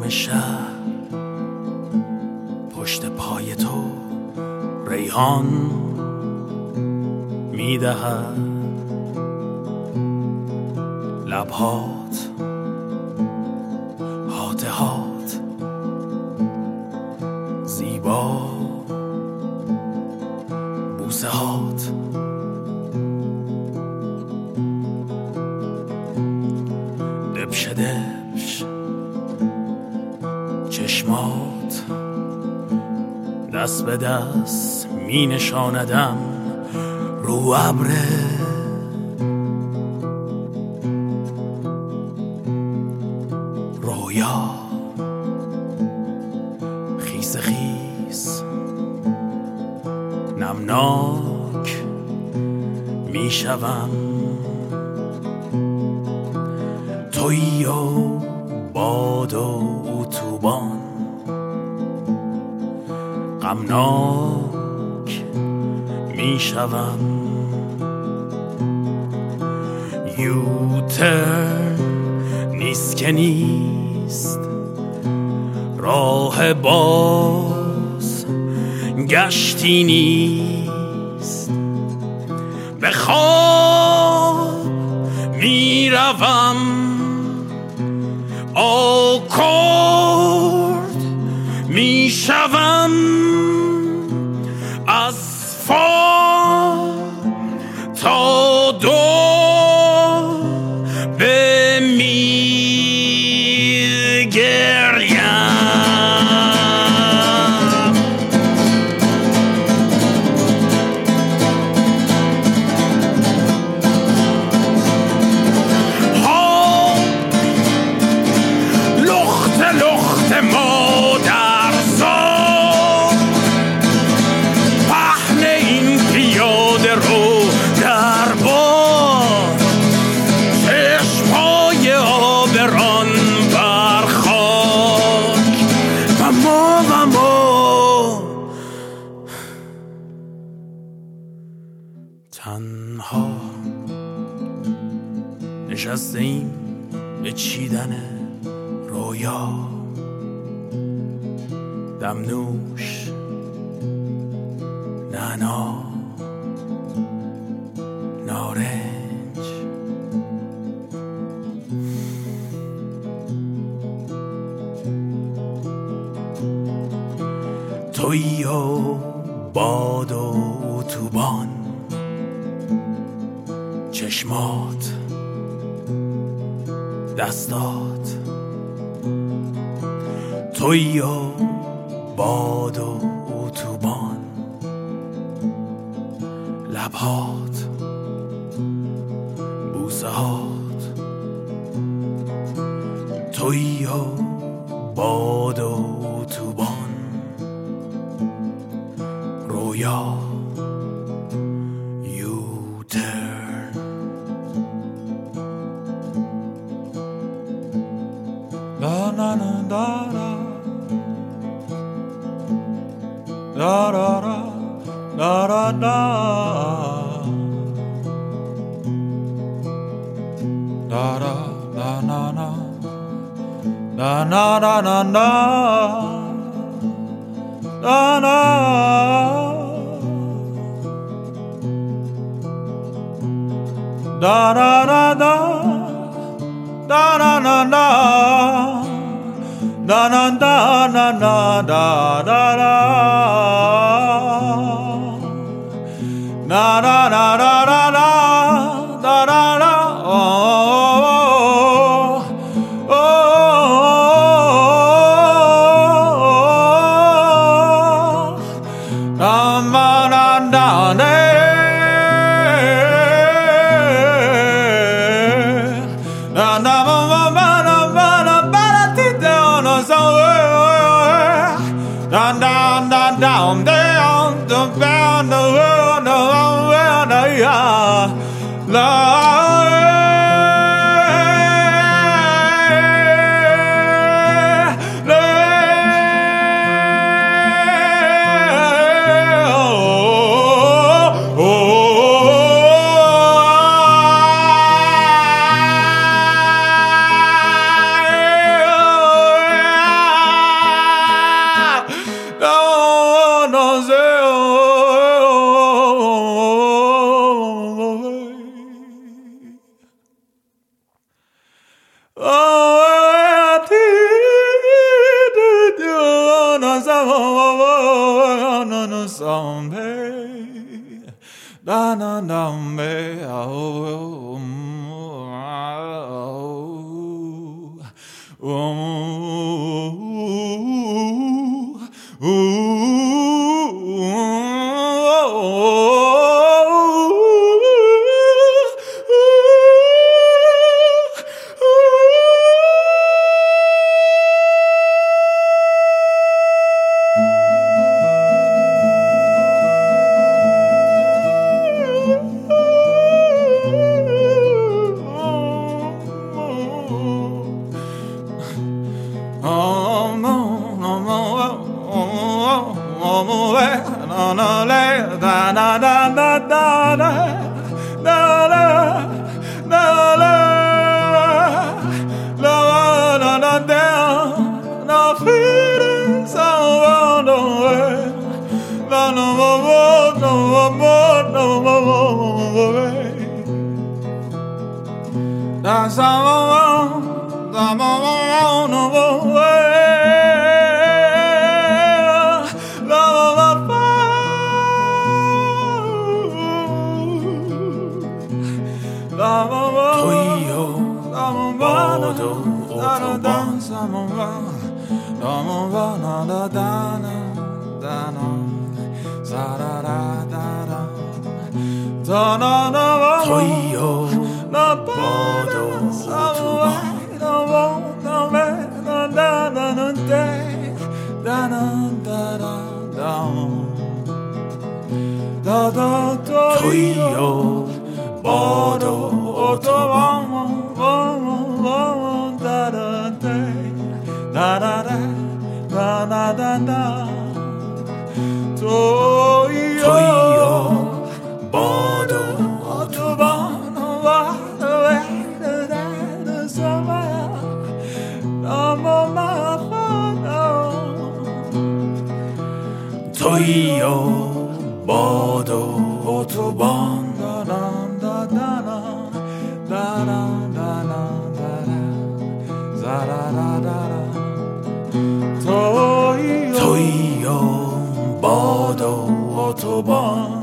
شهر پشت پای تو ریحان میدهد، لبهات هات هات زیبا، بوسه هات دبش دبش، چشمات دست به دست می نشاندم رو ابره، رویا خیس خیس نمناک می شوم، تویی و باد و اتوبان غمناک می شوم، یوتر نیست که نیست، راه باز گشتی نیست، به خواب می روم آکورد می شوم، از فا تا دو به میر گریم. ها لخت لخت مادر زاد، پهن این پیاده رو در باد، چشمای آبران بر خاک و ما تنها نشستیم به چیدن رویا، دمنوش نعنا نارنج، تویی و باد و اتوبان، چشمات دستات، تویی و باد و اتوبان، لبهات بوسه هات، تویی و باد و اتوبان، رویا یوترن. Da na na da da da da da da da da da da na na da na da na na da na da da da da da na na na da na da na na da da da na na na da da da da da da oh oh da ma da da da down down down down down down the world la تویی و باد و اتوبان تویی و باد و تویی و باد و اتوبان تویی و باد و اتوبان تویی و باد و اتوبان تویی و باد و اتوبان